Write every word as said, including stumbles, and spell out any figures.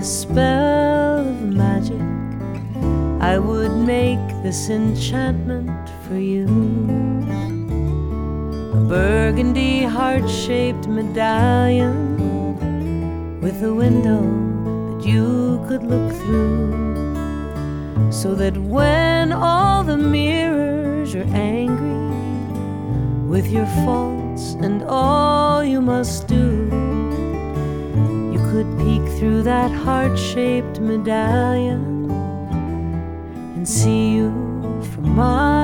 a spell of magic, I would make this enchantment for you. A burgundy heart-shaped medallion with a window that you could look through, so that when all the mirrors are angry with your faults and all you must do, you could peek through that heart-shaped medallion and see you from my